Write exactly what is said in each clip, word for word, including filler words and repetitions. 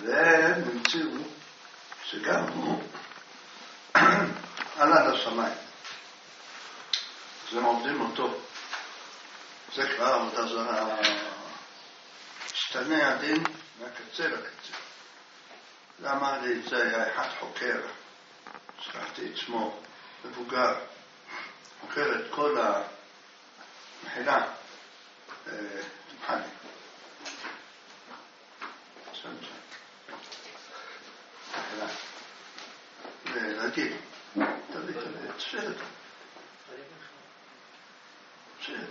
והם המציאו שגם הוא עלה לשמיים. אז הם עובדים אותו. זה כבר עבודה זרה. השתנה הדין מהקצה לקצה. זה אמר לי את זה, היה אחד חוקר, שכחתי את שמו, מבוגר, חוקר את כל המחילה, תמחני. שם שם. מחילה. ולהגיד, תביא, תביא, תשאיר אותו. תשאיר.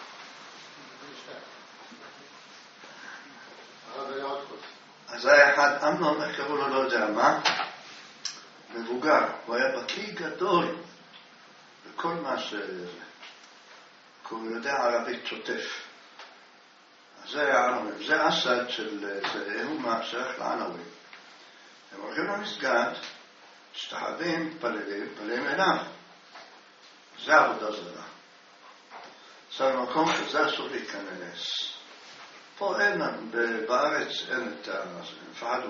אז היה אחד, אמנון, איך קראו לו, לא יודע מה, מבוגר, הוא היה בקיא גדול בכל מה ש... הוא יודע ערבית שוטף. אז זה היה ערבית, זה אסד של זה, הוא מהשייך לענווים. הם הולכים למסגד, משתחווים, מתפללים, מתפללים אליו. זה עבודה זרה. עכשיו, במקום שזה אסור להיכנס. פה אין, בארץ אין את זה, הם מפחדו.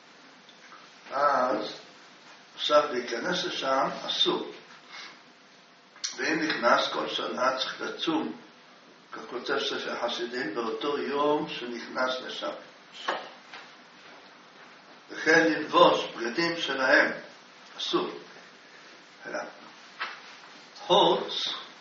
אז עכשיו להיכנס לשם אסור. ואם נכנס כל שנה צריך לצום, כך כותב ספר חסידים, באותו יום שנכנס לשם. וכן ללבוש בגדים שלהם, אסור. חוץ,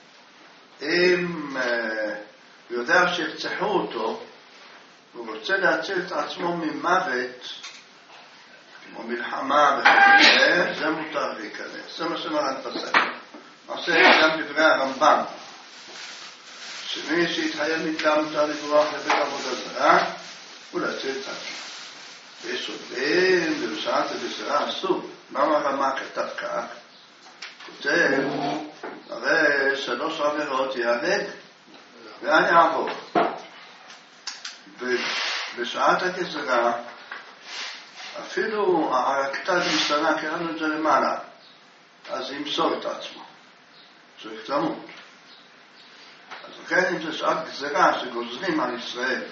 אם הוא יודע שירצחו אותו, הוא רוצה להציל את עצמו ממוות, כמו מלחמה וכו', זה מותר להיכנס. זה מה שמרן פסק. עושה גם דברי הרמב"ם, שמי שהתחייב מכאן מותר לברוח לבית עבודה זרה, הוא להציל את עצמו. ויש עובדים, ובשעת ובשרה אסור. מה הרמ"א כתב כך? כותב, הרי שלוש עבירות ייהרג, ואני אעבור. ובשעת הגזרה, אפילו הרקטה משתנה, קראנו את זה למעלה, אז ימסור את עצמו. צריך למות. אז לכן אם זה שעת גזרה שגוזרים על ישראל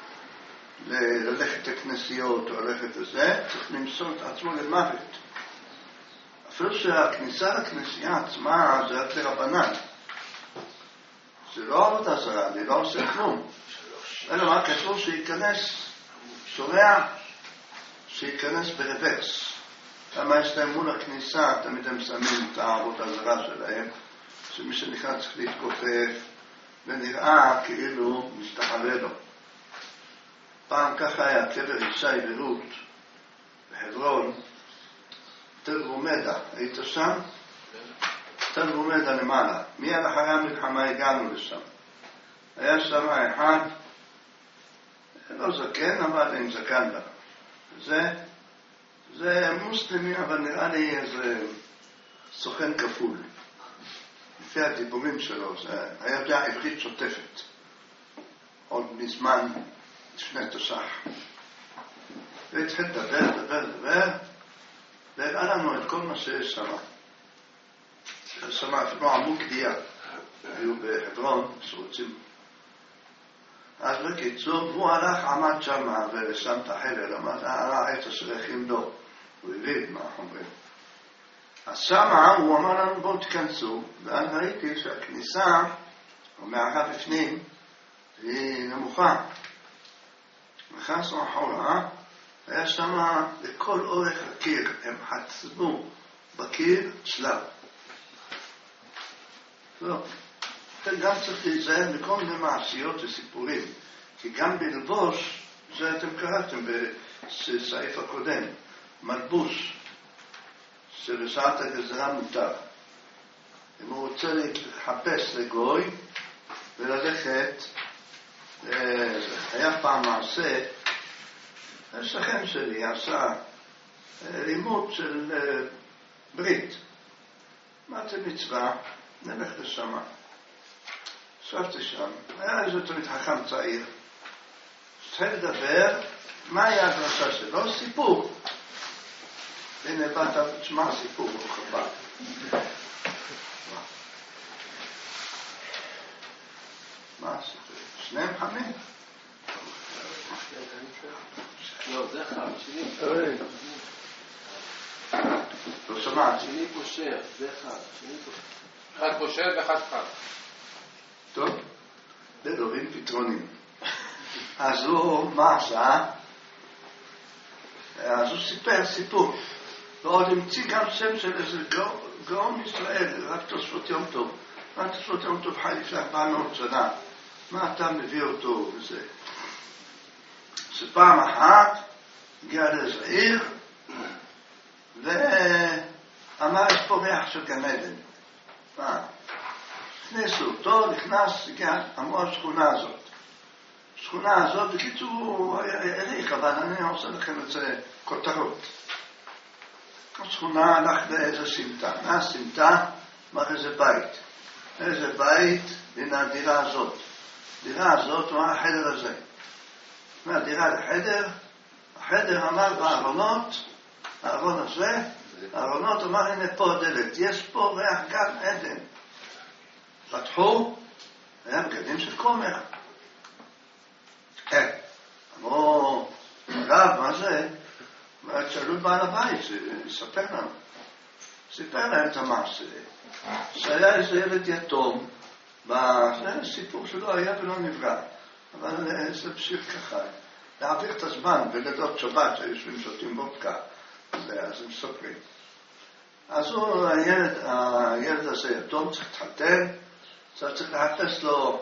ללכת לכנסיות או ללכת לזה, צריך למסור את עצמו למוות. אפילו שהכניסה לכנסייה עצמה זה רק לרבנן. זה לא עבודה זרה, אני לא עושה כלום. אלא מה כתוב שייכנס, שורע, שייכנס ברוורס. למה יש להם מול הכניסה, תמיד הם שמים את העבודה הזרה שלהם, שמי שנכנס צריך להתכופף, ונראה כאילו משתחווה לו. פעם ככה היה קבר ישי ורות בחברון, תל רומדה, היית שם? תל רומדה למעלה. מיד אחרי המלחמה הגענו לשם. היה שם אחד, לא זקן, אבל עם זקן לה. זה, זה מוסלמי, אבל נראה לי איזה סוכן כפול. לפי הדיבורים שלו, זה היה יודע עברית שוטפת. עוד מזמן, לפני תש"ח. והתחיל לדבר, לדבר, לדבר, והראה לנו את כל מה שיש שם. שם אפילו עמוק דיה. היו בחברון, שרוצים. אז בקיצור, הוא הלך, עמד שם ושם את החבל, אמר, העץ השייכים לו. הוא הבין מה אומרים. אז שמה הוא אמר לנו, בואו תכנסו, ואז ראיתי שהכניסה, המערה בפנים, היא נמוכה. נכנסנו אחורה, היה שמה לכל אורך הקיר, הם חצבו בקיר שלב. לא. אתם גם צריך להיזהר בכל מיני מעשיות וסיפורים, כי גם בלבוש, זה אתם קראתם בסעיף הקודם, מלבוש, שבשעת הגזרה מותר. אם הוא רוצה לחפש לגוי וללכת, היה פעם מעשה, השכן שלי עשה לימוד של ברית. מה זה מצווה? נלך לשם. ישבתי שם, היה איזה תמיד חכם צעיר. התחיל לדבר, מה היה הדרשה שלו? סיפור. הנה באת, תשמע סיפור, הוא חב"ד. מה הסיפור? שניהם חמים. לא, זה אחד, שני לא שמעת. שני פושר, זה אחד, שני פושר. אחד פושר ואחד חד. טוב, לדורים פתרונים. אז הוא, מה עשה? אז הוא סיפר סיפור. ועוד המציא גם שם של איזה גאון ישראל, רק תוספות יום טוב. רק תוספות יום טוב חי לפני ארבע מאות שנה. מה אתה מביא אותו וזה? שפעם אחת הגיע לאיזה עיר ואמר יש פה ריח של גן עדן. מה? הכניסו אותו, נכנס, הגיע, אמרו השכונה הזאת. השכונה הזאת, בקיצור הוא העריך, אבל אני עושה לכם את זה כותרות. השכונה הלך לאיזה סמטה. מהסמטה אמר איזה בית. איזה בית, הנה הדירה הזאת. הדירה הזאת הוא החדר הזה. מהדירה לחדר, החדר אמר בארונות, הארון הזה, הארונות אמר הנה פה הדלת, יש פה ריח גן עדן. פתחו, היה בגדים של כומר. כן, אמרו, הרב, מה זה? שאלו את בעל הבית, ספר לנו. סיפר להם את המעשה. שהיה איזה ילד יתום, זה סיפור שלא היה ולא נברא. אבל זה פשוט ככה. להעביר את הזמן בלילות שבת שיושבים שותים וודקה. אז הם מספרים. אז הוא, הילד, הילד הזה יתום צריך להתחתן, צריך לחפש לו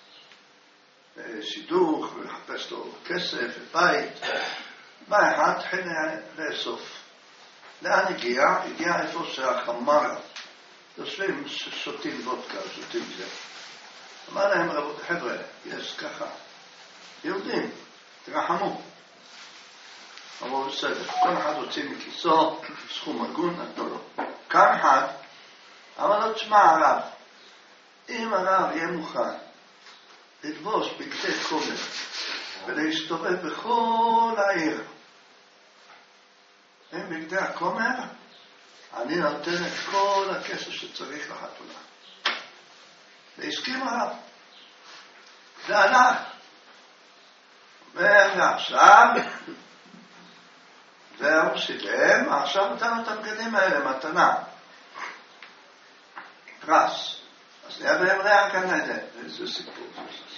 שידוך, ולחפש לו כסף ובית. בא אחד, התחיל לאסוף. לאן הגיע? הגיע איפה שהחמרה. יושבים שותים וודקה, שותים זה. אמר להם, רבות, חבר'ה, יש ככה. יהודים, תרחמו. אמרו, בסדר, כל אחד הוציא מכיסו, סכום הגון, נתנו לו. כאן אחד, אמר לו, תשמע הרב, אם הרב יהיה מוכן לתבוש בגדי כומר ולהסתובב בכל העיר עם בגדי הכומר, אני נותן את כל הכסף שצריך לחתונה. והסכים הרב. זה הלך. ועכשיו, והוא שילם, עכשיו נתנו את הבגדים האלה, מתנה. פרס. אז נהיה בהם ריח גן עדן. איזה סיפור.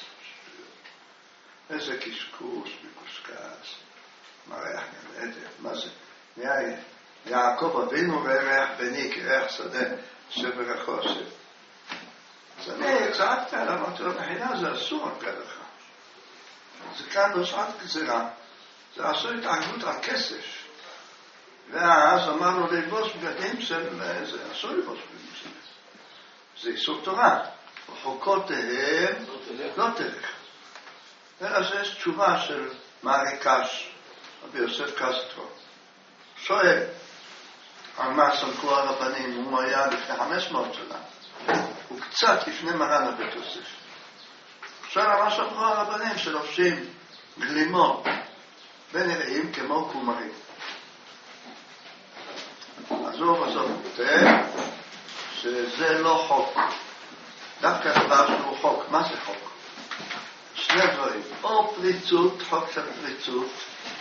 איזה קשקוש מקושקש. מה ריח גן עדן? מה זה? נהיה יעקב אבינו וריח בני כריח שדה שבר החושך. אז אני צעקתי עליו, אמרתי לו, מחילה זה אסור על פרח. זה כאן לא שעת גזירה. זה עשו התערבות על כסף. ואז אמרנו לבוס בגדים של זה, אסור לבוס בגדים של זה. זה איסור תורה. וחוקותיהם לא תלך. ואז יש תשובה של מארי קש, רבי יוסף קסטרו. שואל, על מה סמכו הרבנים, הוא היה לפני חמש מאות שנה. הוא קצת לפני מרן הבית יוסף. שואל על מה סמכו הרבנים שלובשים גלימות ונראים כמו קומרים. אז הוא בסוף כותב שזה לא חוק. דווקא דבר שהוא חוק. מה זה חוק? שני דברים. או פריצות, חוק של פריצות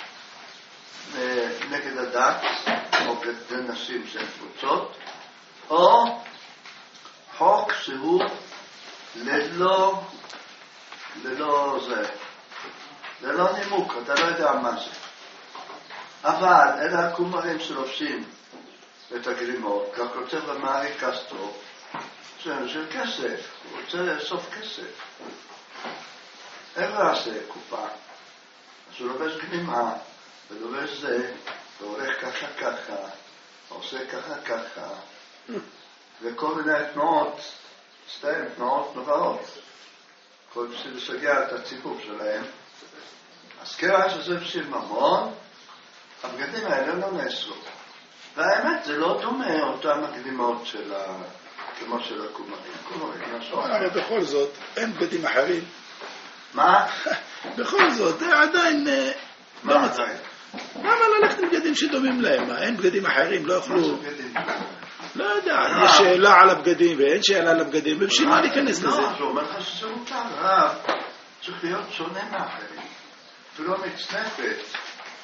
נגד הדת, או לנשים שהן פרוצות, או חוק שהוא ללא, ללא זה, ללא נימוק, אתה לא יודע מה זה. אבל אלה הקומרים שלובשים את הגלימות, כך כותב למארי קסטרו, זה של כסף, הוא רוצה לאסוף כסף. איך הוא עושה קופה? אז הוא לובש גלימה, ולובש זה, והולך ככה ככה, עושה ככה ככה, וכל מיני תנועות, סתם תנועות נוראות, כל בשביל לשגע את הציבור שלהם. אז כיוון שזה בשביל ממון, הבגדים האלה לא נאסרו. והאמת, זה לא דומה אותם הגלימות של ה... כמו של הקומרים. אבל בכל זאת, אין בגדים אחרים. מה? בכל זאת, עדיין... מה עדיין? למה ללכת עם בגדים שדומים להם? אין בגדים אחרים, לא יוכלו... מה זה בגדים? לא יודע, יש שאלה על הבגדים ואין שאלה על הבגדים, ובשביל מה להיכנס לזה? לא, זה אומר לך שזה מותר, רב. צריך להיות שונה מאחרים. אפילו מצנפת.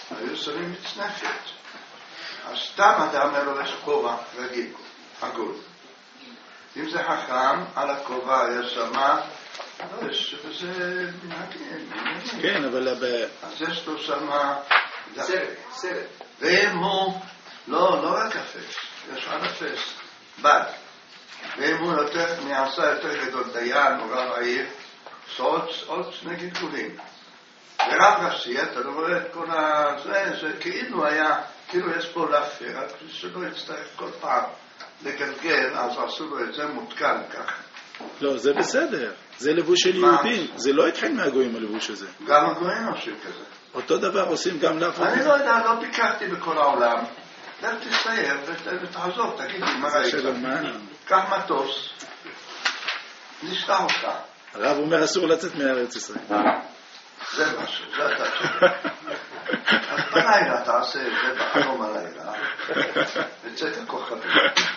היו שמים מצנפת. אז סתם אדם היה לובש כובע רגיל, עגול. אם זה חכם, על הכובע היה שמה, וזה מנהגים. כן, אבל... אז יש לו שמה... סרט, סרט. ואם הוא, לא, לא רק אפס, יש עד אפס, בד. ואם הוא יותר, נעשה יותר גדול דיין או רב העיר, יש עוד שני גלגולים. ורב ראשי, אתה לא רואה את כל הזה, זה כאילו היה, כאילו יש פה להפר, רק שלא יצטרך כל פעם לגלגל, אז עשו לו את זה מותקן ככה. לא, זה בסדר. זה לבוש של יהודים. זה לא התחיל מהגויים הלבוש הזה. גם הגויים עושים כזה. אותו דבר עושים גם לאף אני לא יודע, לא ביקרתי בכל העולם. לך תסייר ותעזור, תגיד לי מה ראית. קח מטוס, נשלח אותך. הרב אומר אסור לצאת מארץ ישראל. זה משהו, זה אתה שואל. אז בלילה תעשה את זה בחלום הלילה, וצאת הכוכבים.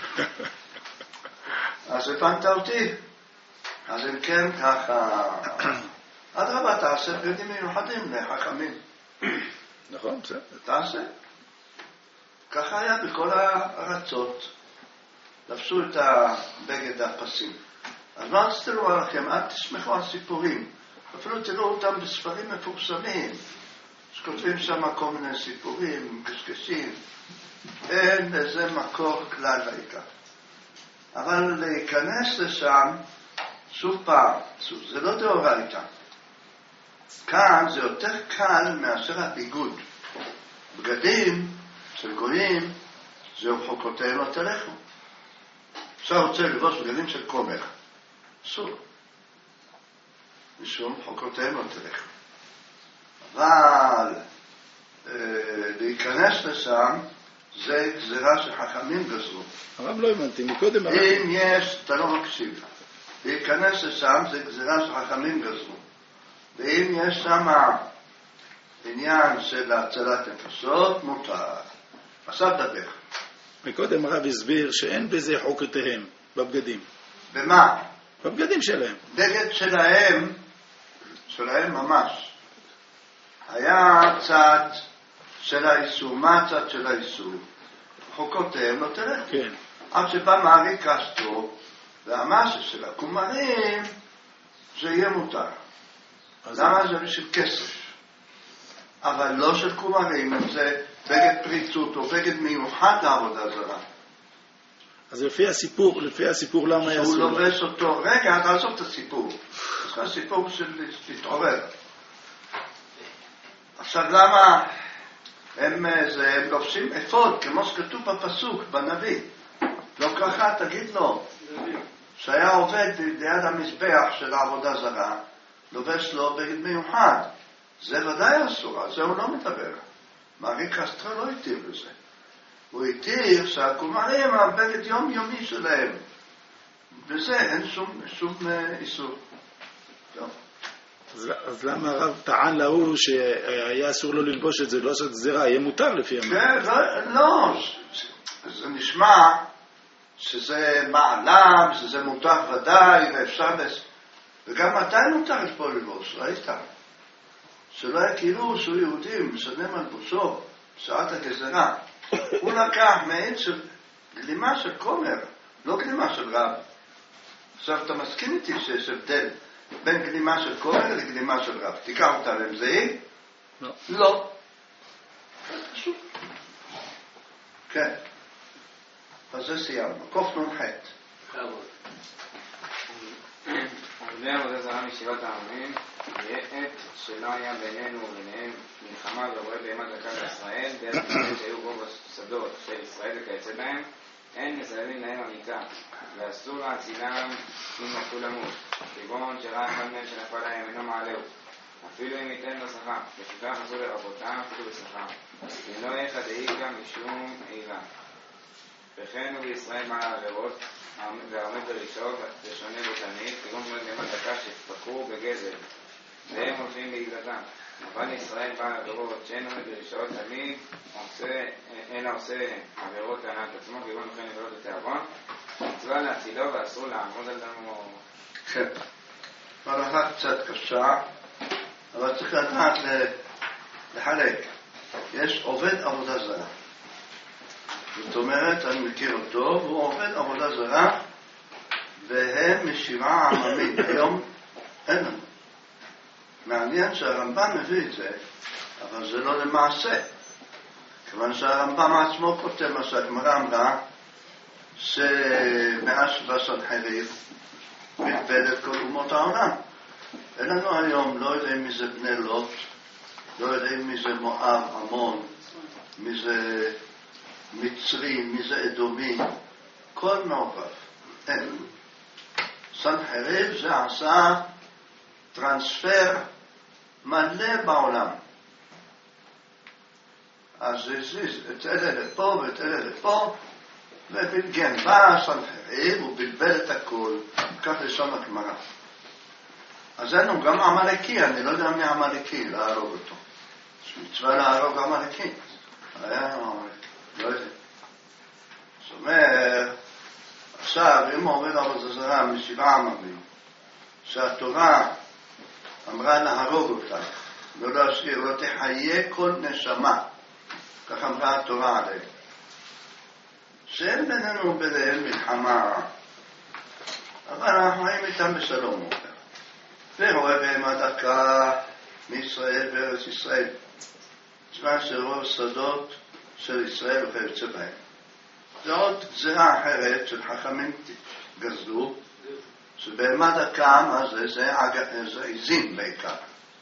אז הבנת אותי. אז אם כן ככה, עד רבה תעשה בגדים מיוחדים לחכמים. נכון, בסדר. תעשה. ככה היה בכל הארצות. לבשו את הבגד הפסים. אז מה רציתי לומר לכם? אל תשמחו על סיפורים. אפילו תראו אותם בספרים מפורסמים. שכותבים שם כל מיני סיפורים, קשקשים. אין לזה מקור כלל ועיקר. אבל להיכנס לשם, שוב פעם, זה לא דאורייתא. כאן זה יותר קל מאשר הביגוד. בגדים של גויים, זהו חוקותיהם לא תלכו. עכשיו רוצה לבוש בגדים של כומר. אסור. משום חוקותיהם לא תלכו. אבל אה, להיכנס לשם, זה גזירה שחכמים גזרו. הרב לא הבנתי, מקודם... אם יש, אתה לא מקשיב. להיכנס לשם זה גזירה שחכמים גזרו. ואם יש שם עניין של הצלת נפשות, מותר. עכשיו דבר. מקודם הרב הסביר שאין בזה חוקותיהם בבגדים. במה? בבגדים שלהם. בגד שלהם, שלהם ממש. היה צד של האיסור. מה הצד של האיסור? חוקותיהם לא תלך. כן. עד שבא מארי קסטרו, והמשהו של הקומרים, זה יהיה מותר. למה זה בשביל כסף? אבל לא של קומרים, אם זה בגד פריצות או בגד מיוחד לעבודה זרה. אז לפי הסיפור, לפי הסיפור למה יעשו? הוא לובש אותו, רגע, תעזוב את הסיפור. זה הסיפור של להתעורר. עכשיו למה הם, זה, הם לובשים אפוד, כמו שכתוב בפסוק, בנביא. לא ככה, תגיד לו, שהיה עובד ליד המזבח של העבודה זרה, לובש לו בגד מיוחד. זה ודאי אסור, על זה הוא לא מדבר. מארי קסטרו לא התיר בזה. הוא התיר שהקומרים הבגד יום יומי שלהם. וזה אין שום, שום איסור. טוב. אז, אז למה הרב טען להוא שהיה אסור לו ללבוש את זה, לא לעשות גזירה, יהיה מותר לפי המאה? כן, לא, לא. זה נשמע שזה מעלם, שזה מותר ודאי, ואפשר לס... וגם מתי מותר את פה ללבוש, ראית? שלא יכירו שהוא יהודי, משלם על בושו, בשעת הגזרה. הוא לקח מעין של גלימה של כומר, לא גלימה של רב. עכשיו, אתה מסכים איתי שיש הבדל בין גלימה של כומר לגלימה של רב. תיקח אותה להם זהים? לא. לא. פשוט. כן. אז זה סיימנו. קוף נון חטא. בכבוד. ובני עבודה זרה משיבת העמים, יהיה עת שלא היה בינינו וביניהם מלחמה ורואה בהמה דקה בישראל, דרך כלל שהיו בו בשדות של ישראל וכיוצא בהם, אין מסללים להם המיתה, ואסור להצילם אם נפלו למות, כגון שראה אחד מהם שנפל להם אינו מעלהו, אפילו אם ייתן לו שכר, לפיכך אסור לרבותם אפילו בשכר, אם לא יחד העיקה משום עילה. וכן הוא בישראל מעל העבירות, והעומד בראשון ושונה בתלמיד, כגון כמו בהמה דקה שפקעו בגזל, והם הולכים בעילתם. אבל ישראל בעל עבירות שאין עומד בראשון תמיד, אלא עושה עבירות להנאת עצמו, כגון לכן עבירות בתיאבון, מצווה להצילו ואסור לעמוד על דמו. כן. הלכה קצת קשה, אבל צריך לדעת לחלק. יש עובד עבודה זרה. זאת אומרת, אני מכיר אותו, והוא עובד עבודה זרה, והם משבעה עממים. היום אין לנו. מעניין שהרמב"ם מביא את זה, אבל זה לא למעשה. כיוון שהרמב"ם עצמו כותב מה שהגמרא אמרה, שמאז בסנחריב בלבל את כל אומות העולם. אין לנו היום, לא יודעים מי זה בני לוט, לא יודעים מי זה מואב, עמון, מי זה מצרי, מי זה אדומי, כל מעורב. אין. סנחריב זה עשה טרנספר מלא בעולם. אז זה זיז את אלה לפה ואת אלה לפה, ובלגן בא סנחריב, הוא בלבל את הכל, כך לשון הגמרא. אז אין גם עמלקי, אני לא יודע מי עמלקי, להרוג אותו. יש מצווה להרוג עמלקי. היה עמלקי, לא יודע. זאת אומרת, עכשיו, אם הוא עובד עבודה זרה משבעה עממים, שהתורה אמרה להרוג אותה, לא להשאיר, לא תחיה כל נשמה, כך אמרה התורה עליהם. שאין בינינו וביניהם מלחמה, אבל אנחנו חיים איתם בשלום יותר. ורואה בהם הדקה מישראל בארץ ישראל, זמן שרוב שדות של ישראל וכיוצא בהם. זה עוד גזירה אחרת של חכמים גזלו, שבהמת הקם הזה זה, זה עזים בעיקר,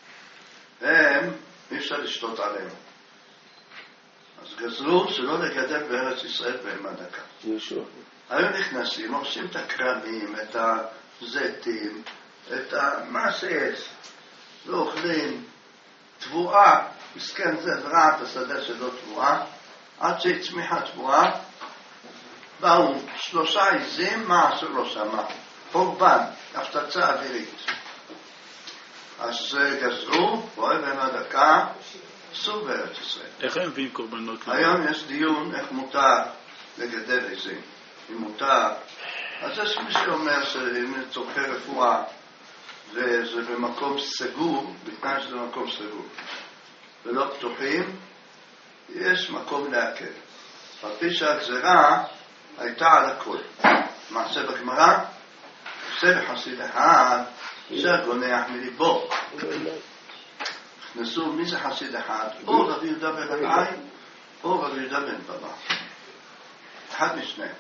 והם אי אפשר לשתות עליהם. אז גזלו שלא לגדל בארץ ישראל בהמת הקם. היו נכנסים, עושים את הקרמים, את הזיתים, את מה שיש, ואוכלים תבואה, מסכן זה זרעת השדה שלו תבואה, עד שהצמיחה תבואה, באו שלושה עזים, מה עשו לו שמה? חורבן, הפצצה אווירית. אז גזרו, רואה בהם הדקה, עשו בארץ ישראל. איך הם מביאים קורבנות? היום יש דיון איך מותר לגדל עזים. אם מותר, אז יש מי שאומר שאם צורכי רפואה, וזה במקום סגור, בתנאי שזה במקום סגור, ולא פתוחים, יש מקום להקל. על פי שהגזרה הייתה על הכל. מעשה בגמרא, עושה בחסיד אחד, שהגונח מליבו. נכנסו, מי זה חסיד אחד? או רבי יהודה בן רבי, או רבי יהודה בן בבא. אחד משניהם.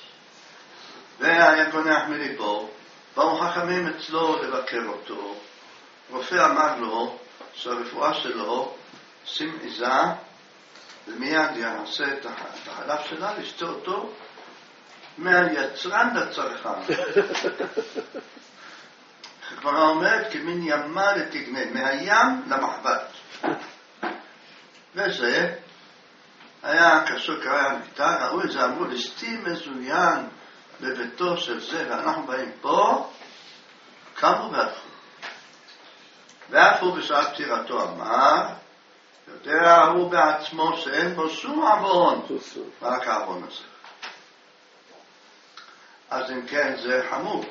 והיה גונח מליבו, באו חכמים אצלו לבקר אותו. רופא אמר לו שהרפואה שלו שים עיזה, ומיד יעשה את החלב שלה, לשתה אותו מהיצרן לצרכן. הגמרא אומרת כמין ימה לתגנה, מהים למחבת. וזה היה כאשר קרא המיטה, ראו את זה, אמרו לשתי מזוין בביתו של זה, ואנחנו באים פה, קמו והלכו. ואף הוא בשעת פטירתו אמר, יודע הוא בעצמו שאין בו שום עוון, רק העוון הזה. אז אם כן זה חמור.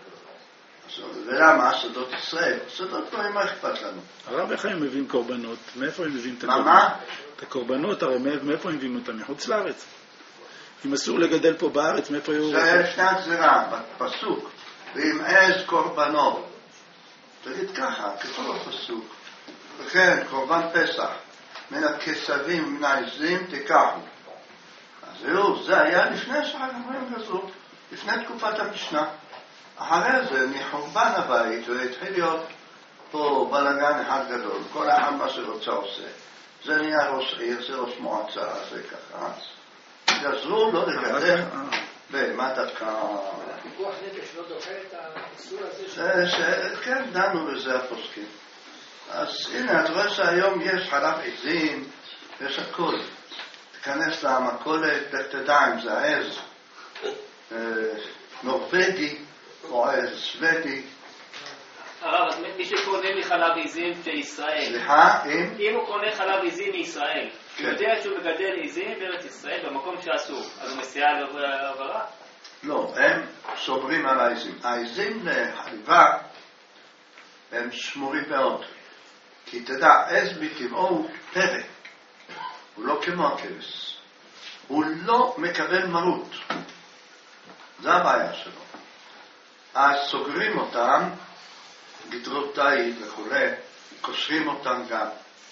ולמה? שדות ישראל. שדות לא מה אכפת לנו. הרב, איך הם מביאים קורבנות? מאיפה הם מביאים את הקורבנות? מה? את הקורבנות, הרי מאיפה הם מביאים אותם? מחוץ לארץ. אם אסור לגדל פה בארץ, מאיפה היו... זה ישנה גזירה, בפסוק. ואם עז קורבנות. תגיד ככה, כתוב בפסוק. וכן, קורבן פסח. מן הכסבים, מן העזים, תיקחו. אז זהו, זה היה לפני שהחברים גזרו. לפני תקופת המשנה. אחרי זה, מחורבן הבית, והתחיל להיות פה בלגן אחד גדול, כל אחד מה שרוצה עושה. זה נהיה ראש עיר, זה ראש מועצה, זה ככה. גזרו לא לגדל בהמת הקם. פיקוח נפש לא דוחה את האיסור הזה? כן, דנו בזה הפוסקים. אז הנה, את רואה שהיום יש חלב עזים, יש הכל. תיכנס למכולת, תדע אם זה העז נורבגי, או עז שוודי. הרב, אז מי שקונה מחלב עזים בישראל, סליחה, אם? אם הוא קונה חלב עזים מישראל, הוא יודע שהוא מגדל עזים בארץ ישראל במקום שאסור, אז הוא מסיע לעברה? לא, הם שומרים על העזים. העזים לחליבה הם שמורים מאוד. כי תדע, עז בטבעו הוא פרק. הוא לא כמו הכבש. הוא לא מקבל מרות. זה הבעיה שלו. אז סוגרים אותם, גדרות תאית וכו', קושרים אותם גם.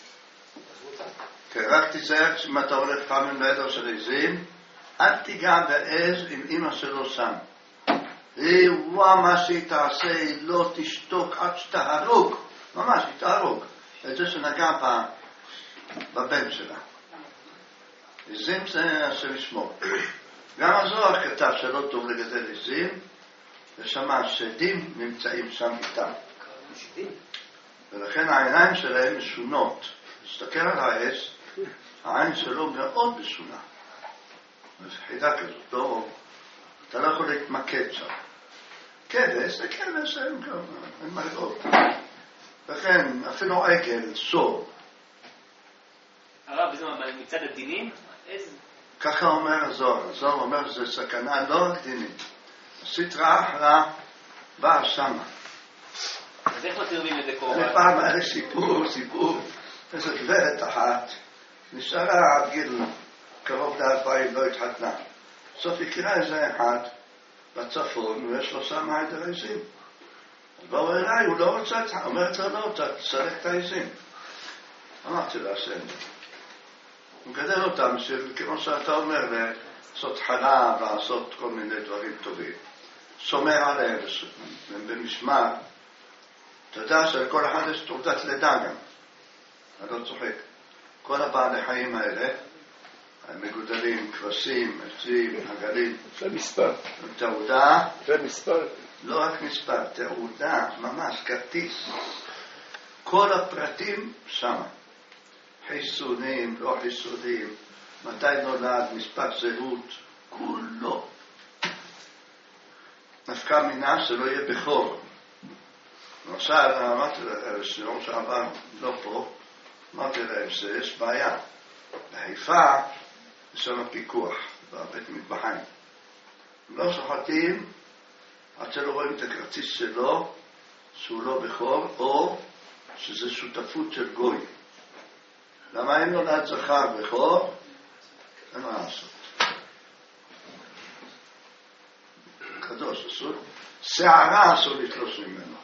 כן, רק תיזהר אם אתה הולך פעמים לעדר של עזים, אל תיגע בעז עם אמא שלו שם. היא וואה מה שהיא תעשה, היא לא תשתוק עד שתהרוג. ממש, היא תהרוג. את זה שנגע בבן שלה. עזים זה השם ישמור. גם הזוהר כתב שלא טוב לגדל עזים, ושמה השדים נמצאים שם איתם. ולכן העיניים שלהם משונות. תסתכל על העץ, העין שלו מאוד משונה. זו חידה כזאת, לא, אתה לא יכול להתמקד שם. כבש, זה כבש, אין מה לראות. לכן, אפילו עגל, סור. הרב, זה מצד הדינים? איזה? ככה אומר הזוהר. הזוהר אומר שזה סכנה לא רק דינית. הסטרא אחרא באה שמה. אז איך מתרבים את זה קורבן? פעם היה לי סיפור, סיפור. איזו גברת אחת, נשארה עד גיל קרוב לאלפיים, לא התחתנה. בסוף הכירה איזה אחד בצפון, ויש לו שם עדר עזים. אז באו אליי, הוא לא רוצה, אומרת לו לא רוצה, תסלק את העזים. אמרתי לה, שם. הוא מגדל אותם, כמו שאתה אומר, לעשות חלב, לעשות כל מיני דברים טובים. שומר עליהם במשמר. אתה יודע שלכל אחד יש תעודת לידה גם. אני לא צוחק. כל הבעלי חיים האלה, המגודלים, כבשים, עצים, עגלים. זה מספר. תעודה. זה מספר. לא רק מספר, תעודה, ממש, כרטיס. כל הפרטים שם. חיסונים, לא חיסונים, מתי נולד, מספר זהות, כולו. נפקא מינה שלא יהיה בכור. למשל, אמרתי להם, שיום שעבר, לא פה, אמרתי להם שיש בעיה. בחיפה יש שם פיקוח, בבית מטבחיים. הם לא שוחטים עד שלא רואים את הכרטיס שלו, שהוא לא בכור, או שזה שותפות של גוי. למה אם נולד זכר בכור? אין מה לעשות. קדוש אסור. שערה אסור לתלוש ממנו.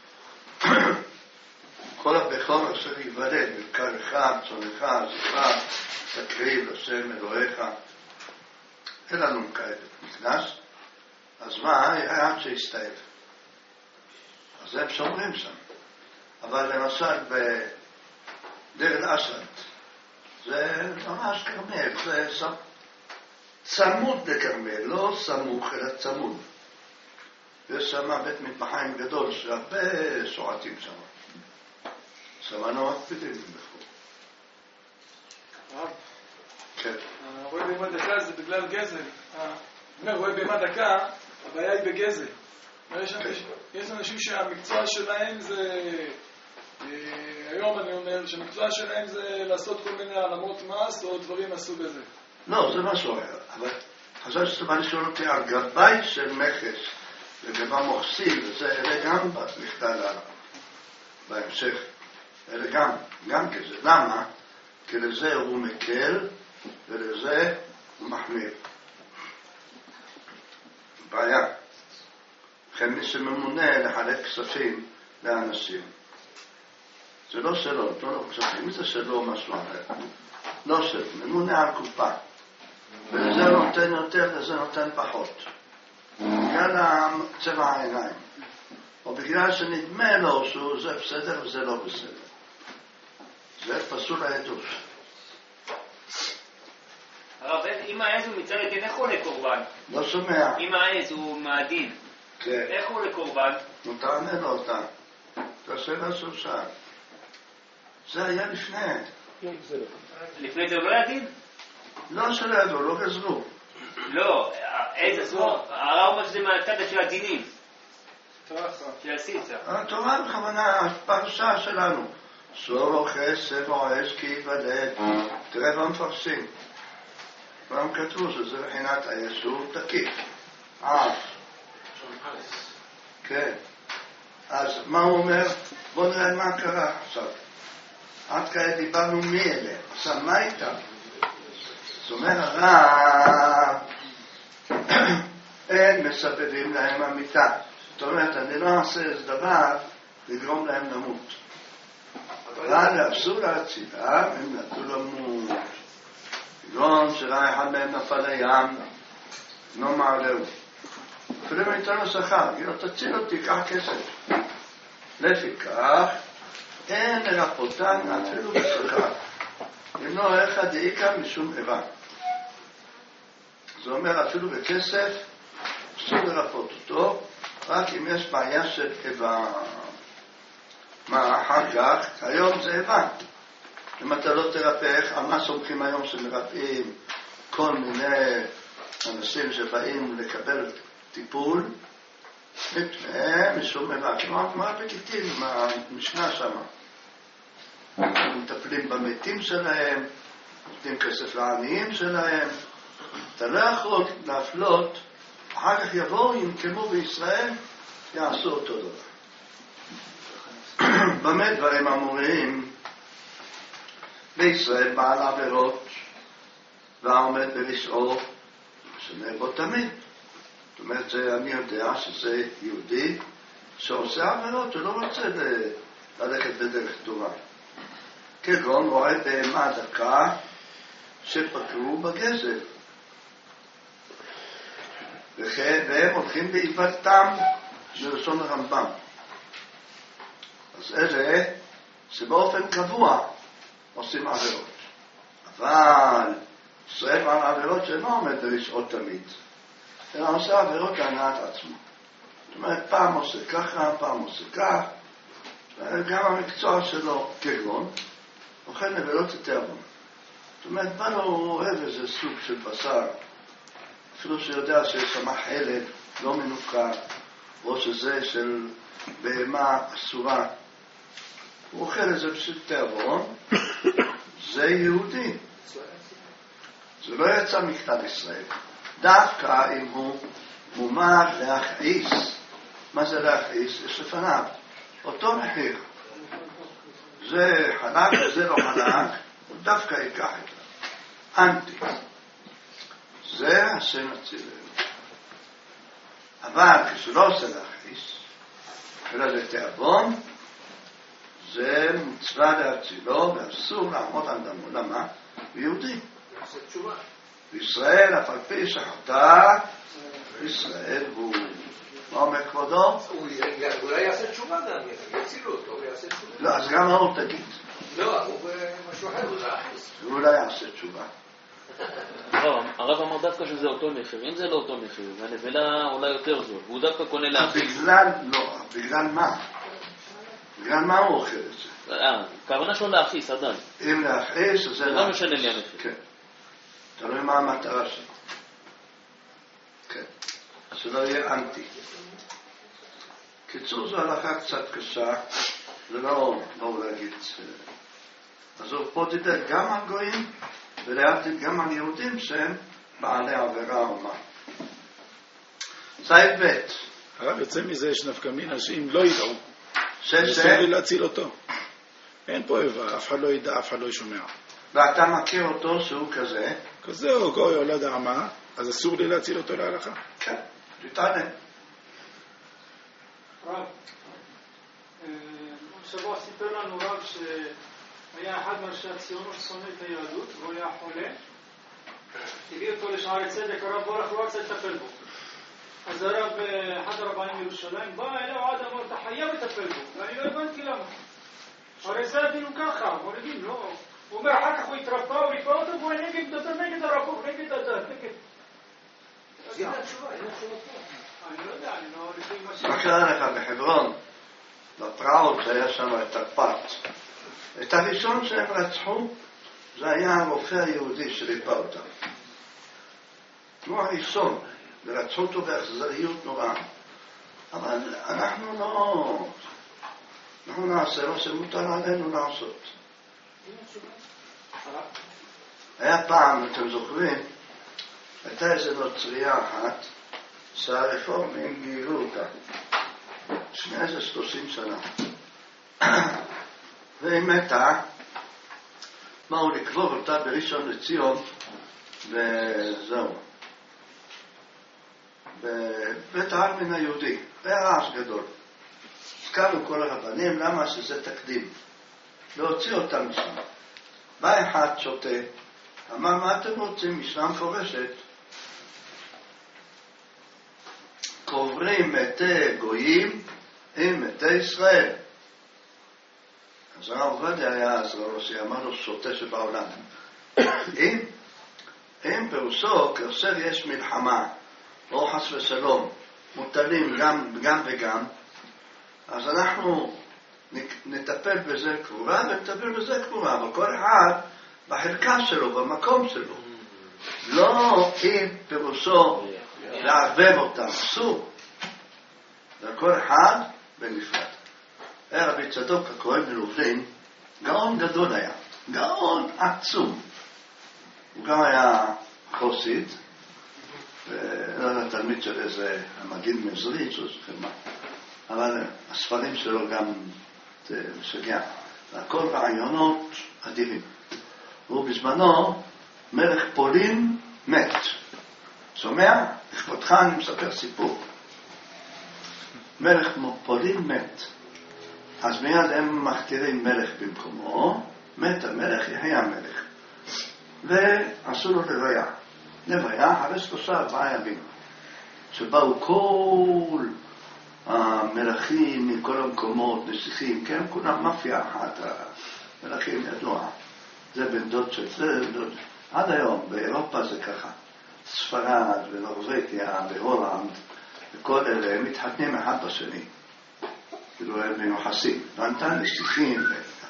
כל הבכור אשר ייוולד, בקרך, צונך, זכר, תקריב, השם אלוהיך. אין לנו כעת מקדש. אז מה? היה עד שהסתאב. אז הם שומרים שם. אבל למשל בדיר אל-אסד, זה ממש כרמל, זה צמוד לכרמל, לא סמוך אלא צמוד. יש שם בית מטבחיים גדול שהרבה שועטים שם. שמענו מקפידים בחור. רב, כן. רואה בהמה דקה זה בגלל גזל. אומר, רואה בהמה דקה, הבעיה היא בגזל. יש אנשים שהמקצוע שלהם זה, היום אני אומר, שהמקצוע שלהם זה לעשות כל מיני העלמות מס או דברים מהסוג הזה. לא, זה משהו אחר. אבל חשב שאתה בא לשאול אותי על גבי של מכס וגבה מוכסים, וזה אלה גם בכלל בהמשך. אלה גם, גם כזה. למה? כי לזה הוא מקל ולזה הוא מחמיר. בעיה. לכן מי שממונה לחלק כספים לאנשים. זה לא שלו, לא לא כספים, זה שלו משהו אחר. לא שלו, ממונה על קופה. ולזה נותן יותר, לזה נותן פחות. בגלל צבע העיניים. או בגלל שנדמה לו שזה בסדר וזה לא בסדר. זה פסול העדות. הרב, אם העז הוא מצד הדין, איך הוא לקורבן? לא שומע. אם העז הוא מהדין, כן. איך הוא לקורבן? נו, תענה לו אותה. תעשה לה סוסה. זה היה לפני. לפני זה הוא לא היה דין? לא שלנו, לא גזרו. לא, העז עצמו, הרב אומר שזה מהצד של הדינים. של הסיצה. התורה בכוונה, הפרשה שלנו. סור אוכס, סבו עז כי יוולד. תראה במפרשים. פעם כתבו שזה בחינת העז הוא תקיף. עף. כן. אז מה הוא אומר? בוא נראה מה קרה עכשיו. עד כעת דיברנו מי אלה. עכשיו מה איתם? זאת אומרת, הרב, אין מסבבים להם המיטה. זאת אומרת, אני לא אעשה איזה דבר לגרום להם למות. אבל אסור להצילה, הם נתנו למות. גרום שראה אחד מהם נפל לים, לא מעלהו. אפילו אם ניתן לו שכר, יגידו, תציל אותי, קח כסף. לפיכך, אין לרפאותן אפילו בשכר. אם לא אחד דאיקה משום איבה. זה אומר, אפילו בכסף, אסור לרפאות אותו, רק אם יש בעיה של איבה. מה אחר כך? היום זה איבה. אם אתה לא תרפא, על מה סומכים היום שמרפאים כל מיני אנשים שבאים לקבל טיפול? מפני משום איבה. כמו מה בגיטין, מה המשנה שם. מטפלים במתים שלהם, נותנים כסף לעניים שלהם. אתה לא יכול להפלות, אחר כך יבואו, ינקמו בישראל, יעשו אותו דבר. במה דברים אמורים? בישראל בעל עבירות והעומד ברשעו משנה בו תמיד. זאת אומרת, זה, אני יודע שזה יהודי שעושה עבירות, הוא לא רוצה ללכת בדרך טובה. כגון רואה בהמה דקה שפגעו בגזל. והם הולכים באיבדתם לרצון הרמב"ם. אז אלה שבאופן קבוע עושים עבירות. אבל ישראל על עבירות שלא עומד ברשעות תמיד. אלא עושה עבירות להנאת עצמו. זאת אומרת, פעם עושה ככה, פעם עושה כך. גם המקצוע שלו כגון, אוכל נבלות יותר בו. זאת אומרת, בא לו, הוא אוהב איזה סוג של בשר. אפילו שיודע שיש שם חלב לא מנוקה, או שזה של בהמה אסורה. הוא אוכל איזה פשוט תיאבון, זה יהודי. זה לא יצא מכלל ישראל. דווקא אם הוא מומר להכעיס, מה זה להכעיס? יש לפניו. אותו מחיר. זה חלק וזה לא חלק, הוא דווקא ייקח את זה. אנטי. זה השם הצילנו. אבל כשלא עושה להכעיס, אלא זה תיאבון, זה מצווה להצילו, ואסור לעמוד על דמו. למה? יהודי. בישראל, אף על פי שחטא, בישראל הוא... מה אומר כבודו? אולי יעשה תשובה גם, יצילו אותו, הוא יעשה תשובה. לא, אז גם הוא תגיד. לא, הוא משהו אחר, הוא להכניס. הוא אולי יעשה תשובה. הרב אמר דווקא שזה אותו מחיר, אם זה לא אותו מחיר, והנבלה אולי יותר זול, והוא דווקא קונה להכניס. בגלל, לא, בגלל מה? בגלל מה הוא אוכל את זה? אה, כוונה שלו להכניס עדיין. אם להכניס, אז זה לא משנה לי המחיר. כן. תלוי מה המטרה שלו. כן. שלא יהיה אנטי. קיצור, זו הלכה קצת קשה, ולא, לא להגיד. אז הוא פה דיבר גם על גויים, ולהבדיל גם על יהודים שהם בעלי עבירה או מה. צייד ב' הרב יוצא מזה יש נפקא מינה שאם לא ידעו, שש אסור לי להציל אותו. אין פה איבה, אף אחד לא ידע, אף אחד לא ישומע. ואתה מכיר אותו שהוא כזה? כזה או גוי או לא יודע מה, אז אסור לי להציל אותו להלכה. כן, תתעלם. רב, שבוע סיפר לנו רב שהיה אחד מאנשי הציונות שונא את היהדות, והוא היה חולה. הביא אותו לשערי צדק, הרב בורך לא רצה לטפל בו. אז הרב, אחד הרבנים מירושלים, בא אליו עד אמר, אתה חייב לטפל בו, ואני לא הבנתי למה. הרי זה הדינו ככה, בוא נגיד, לא. הוא אומר, אחר כך הוא התרפא, הוא ריפא אותו, והוא נגד דבר, נגד הרב, נגד הדת, נגד... אז אין התשובה, אין התשובה פה. אני לא יודע, אני לא... מה קרה לך בחברון? בפרעות שהיה שם את תרפ"ט. את הראשון שהם רצחו, זה היה הרופא היהודי שריפא אותם. כמו הראשון, ורצחו אותו באכזריות נוראה. אבל אנחנו לא... אנחנו נעשה מה שמותר עלינו לעשות. היה פעם, אתם זוכרים, הייתה איזו נוצרייה אחת שהרפורמים גילו אותה לפני איזה שלושים שנה. והיא מתה, באו לקבור אותה בראשון לציון וזהו. בבית העלמין היהודי, היה רעש גדול. הזכרנו כל הרבנים, למה שזה תקדים? להוציא אותם משם. בא אחד שותה, אמר, מה אתם רוצים? משנה מפורשת. קוברים מתי גויים עם מתי ישראל. אז הרב עובדיה היה אז רוסי, אמר לו שותה שבעולם. אם, אם פירושו, כאשר יש מלחמה, או חס ושלום, מוטלים גם, גם וגם, אז אנחנו נטפל בזה קבורה ונטפל בזה קבורה, אבל כל אחד בחלקה שלו, במקום שלו. לא אם פירושו לערבב אותם, אסור. וכל אחד בנפרד. היה רבי צדוק הכהן מלובלין, גאון גדול היה, גאון עצום. הוא גם היה חסיד, ולא יודע, תלמיד של איזה המגיד מזריץ' או זוכר מה. אבל הספרים שלו גם משגע. והכל רעיונות אדירים. והוא בזמנו מלך פולין מת. שומע? לכבודך אני מספר סיפור. מלך פולין מת. אז מיד הם מכתירים מלך במקומו, מת המלך, יחיה המלך. ועשו לו לוויה. לוויה אחרי שלושה ארבעה ימים. שבאו כל המלכים מכל המקומות, נסיכים, כן, כולם מאפיה אחת, המלכים ידוע. זה בן דוד של זה, בן דוד. עד היום, באירופה זה ככה. ספרד ונורווגיה והולנד, וכל אלה הם מתחתנים אחד בשני. כאילו הם מיוחסים. ואנתן נסיכים,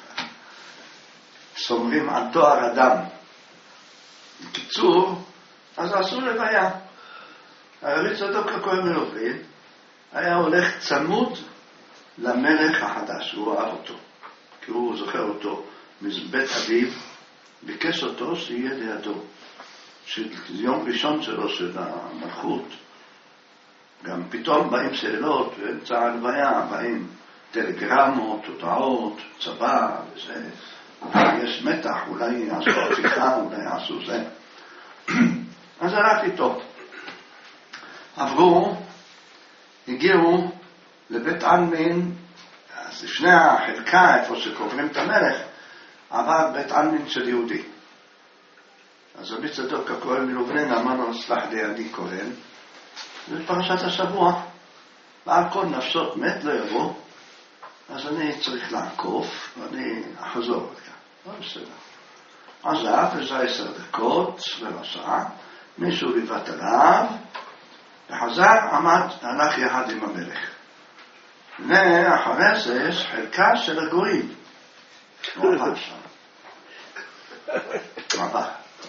סומרים על תואר אדם. בקיצור, אז עשו לוויה. הרבי צדוק הכהן מלובלין היה הולך צמוד למלך החדש, הוא אהב אותו. כי הוא זוכר אותו מבית אביו, ביקש אותו שיהיה לידו. שיום ראשון שלו של המלכות, גם פתאום באים שאלות, באמצע הלוויה באים טלגרמות, הודעות, צבא, וזה, יש מתח, אולי יעשו הפיכה, אולי יעשו זה. אז הלך איתו. עברו, הגיעו לבית עלמין, אז לפני החלקה, איפה שקוברים את המלך, עבר בית עלמין של יהודי. אז רבי צדוק הכהן מלובלין אמר לו, סלח לי, אני כהן, זה פרשת השבוע, ועל כל נפשות מת לא יבוא, אז אני צריך לעקוף, ואני אחזור לכאן. לא בסדר. עזב, וזה עשר דקות, רבע שעה, מישהו ליוות עליו, וחזר, עמד, הלך יחד עם המלך. ואחרי זה יש חלקה של הגויים. הוא עבר שם. הוא עבר.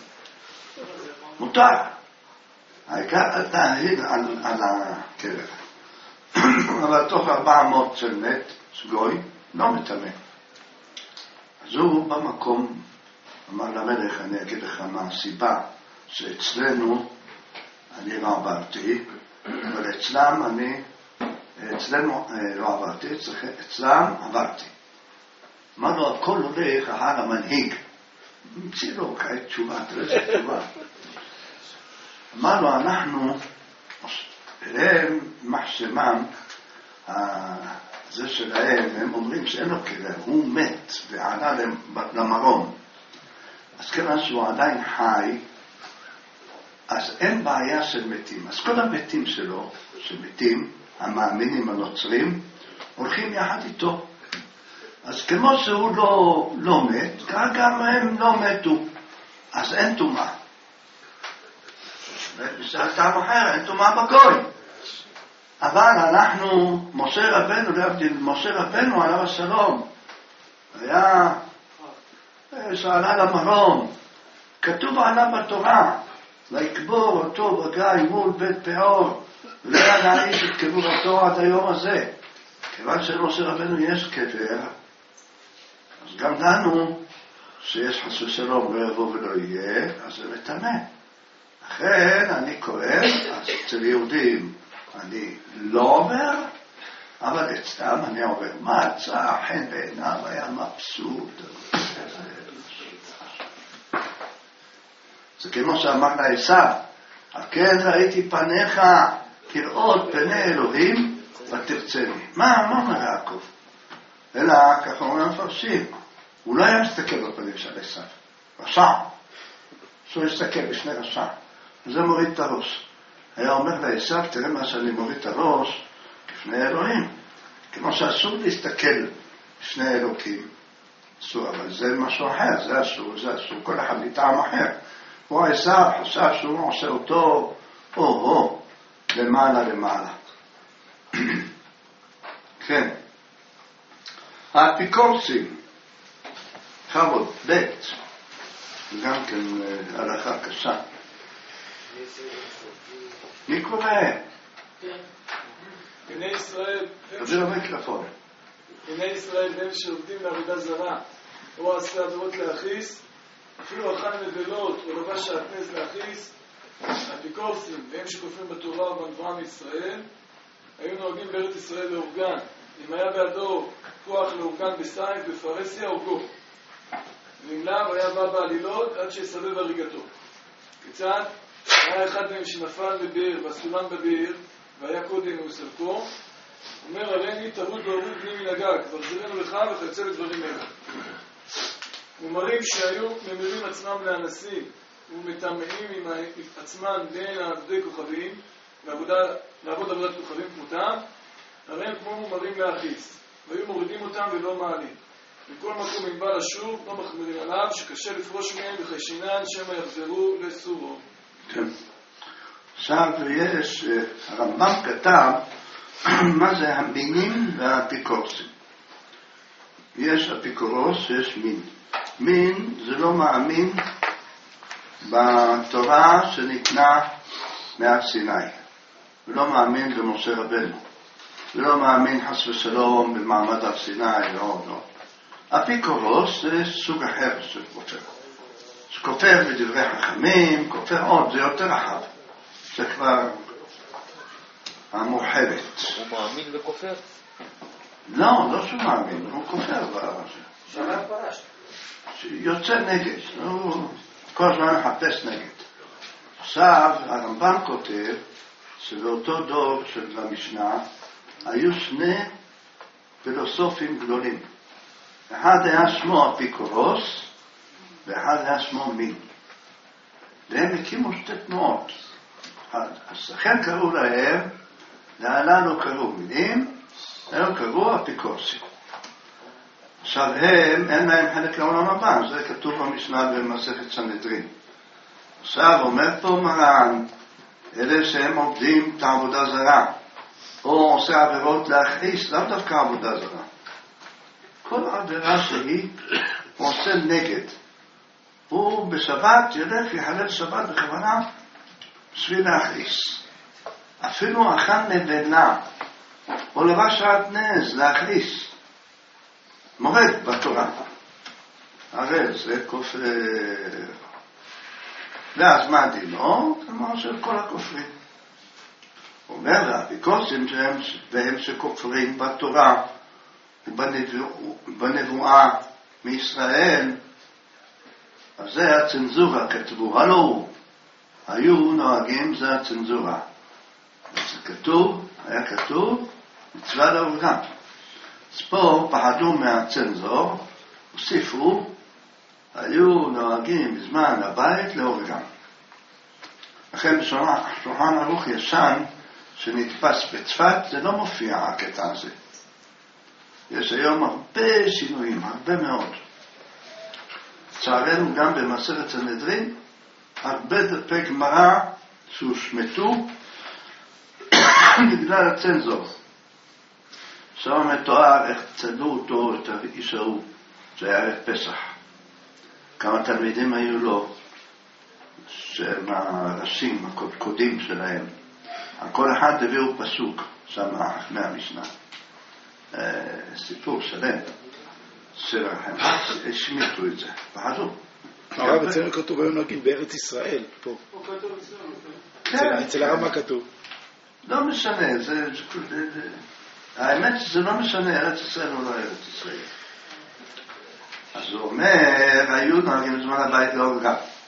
מותר. העיקר תנהיג על, על הקרב. אבל תוך ארבע מאות של מת, גוי, לא מטמא. אז הוא במקום, אמר למלך, אני אגיד לך מה הסיבה, שאצלנו אני לא עברתי, אבל אצלם אני, אצלנו לא עברתי, אצלם עברתי. אמר לו, הכל הולך אחר המנהיג. המציא לו כעת תשובה, תראה איזה תשובה. אמר לו, אנחנו, הם מחשמם, זה שלהם, הם אומרים שאין לו קרב, הוא מת ועלה למרום. אז כיוון שהוא עדיין חי, אז אין בעיה של מתים. אז כל המתים שלו, שמתים, המאמינים הנוצרים, הולכים יחד איתו. אז כמו שהוא לא, לא מת, כך גם הם לא מתו. אז אין תומה. בשביל טעם אחר, אין תומה בגוי. אבל אנחנו, משה רבנו, להבדיל, משה רבנו עליו השלום, היה, שעלה למרום, כתוב עליו בתורה, ויקבור אותו בגיא מול בית פאור, ולא היה להעיש את קבורתו עד היום הזה. כיוון שלמשה רבנו יש קבר, אז גם לנו, שיש חס ושלום לא יבוא ולא יהיה, אז זה מטמא. לכן אני כהן, אז אצל יהודים אני לא עובר, אבל אצלם אני עובר. מה הצעה, חן בעיניו, היה מבסוט. זה כמו שאמר לעשיו, כן ראיתי פניך כראות פני אלוהים ותרצני. מה, מה אומר יעקב? אלא, ככה אומר המפרשים, הוא לא היה מסתכל בפנים של עשיו, רשע. שהוא יסתכל בשני רשע. וזה מוריד את הראש. היה אומר לעשיו, תראה מה שאני מוריד את הראש לפני אלוהים. כמו שאסור להסתכל בשני אלוקים. אסור, אבל זה משהו אחר, זה אסור, זה אסור, כל אחד מטעם אחר. הוא עשיו, חשב שהוא עושה אותו, או-הו, למעלה למעלה. כן. האפיקורסים, חבוד, בית, גם כן הלכה קשה. מי קורא? בני ישראל, תביא למיקרופון. בני ישראל הם שעובדים לעבודה זרה, או עשה עבירות להכיס, אפילו אכל נבלות או לבש שעטנז להכיס, האפיקורסים, והם שכופרים בתורה ובנבואה מישראל, היו נוהגים בארץ ישראל לאורגן. אם היה בידו כוח לאורגן בסייף, בפרסיה או גו. ואם לאו היה בא בעלילות עד שיסבב הריגתו. כיצד? היה אחד מהם שנפל בבאר והסולן בבאר, והיה קודם ומסלקו, אומר הריני תרוד והורות בני מן הגג, והחזירנו לך וכיוצא בדברים אלה. ומראים שהיו ממירים עצמם לאנסים ומטמאים עם עצמם בין עבדי כוכבים, לעבוד עבודת כוכבים כמותם, הרי הם כמו מומרים להכיס, והיו מורידים אותם ולא מעלים. מכל מקום אם בא לשוב, לא מחמירים עליו, שקשה לפרוש מהם בחשינן, שמא יחזרו לסורו. כן. עכשיו יש, הרמב"ם כתב, מה זה המינים והאפיקורסים. יש אפיקורוס, יש מין. מין זה לא מאמין בתורה שניתנה מהר סיני. ולא מאמין במשה רבנו. ולא מאמין חס ושלום במעמד הר סיני, לא, לא. אפיקורוס זה סוג אחר של כופר. שכופר בדברי חכמים, כופר עוד, זה יותר רחב. זה כבר המורחבת. הוא מאמין וכופר? לא, לא שהוא מאמין, הוא כופר. שנה פרש. יוצא נגד, הוא כל הזמן מחפש נגד. עכשיו הרמב"ם כותב שבאותו דור של המשנה היו שני פילוסופים גדולים. אחד היה שמו אפיקורוס ואחד היה שמו מין. והם הקימו שתי תנועות. אז לכן קראו להם, להלן לא קראו מינים, הם קראו אפיקורסים. עכשיו הם, אין להם חלק לעולם הבא, זה כתוב במשנה במסכת סנהדרין. עכשיו אומר פה מרן, אלה שהם עובדים את העבודה זרה, או עושה עבירות להכניס, לאו דווקא עבודה זרה. כל עבירה שהיא הוא עושה נגד. הוא בשבת ילך יחלל שבת בכוונה בשביל להכניס. אפילו אכל נבלה, או לבש שעטנז להכניס. מורד בתורה. הרי זה כופר. ואז מה דינו? כמו של כל הכופרים. הוא אומר לאפיקורסים שהם, והם שכופרים בתורה ובנבואה מישראל, אז זה הצנזורה, כתבו, הלו, היו נוהגים, זה הצנזורה. זה כתוב, היה כתוב, מצווה לאורגן. אז פה פחדו מהצנזור, הוסיפו, היו נוהגים בזמן הבית לאורגן. לכן בשולחן ערוך ישן שנתפס בצפת, זה לא מופיע הקטע הזה. יש היום הרבה שינויים, הרבה מאוד. צערנו גם במסכת סנהדרין, הרבה דפי גמרא שהושמטו בגלל הצנזור. שם מתואר איך צדו אותו, את האיש ההוא, זה היה ערב פסח. כמה תלמידים היו לו, שהם הראשים, הקודקודים שלהם. כל אחד הביאו פסוק, שם מהמשנה. סיפור שלם. שלכם, השמיטו את זה, פחדו. הרב, אצלנו כתוב היום נוהגים בארץ ישראל, פה. אצל הרב מה כתוב? לא משנה, זה... האמת שזה לא משנה, ארץ ישראל או לא ארץ ישראל. אז הוא אומר, היו נוהגים בזמן הבית לאורגן.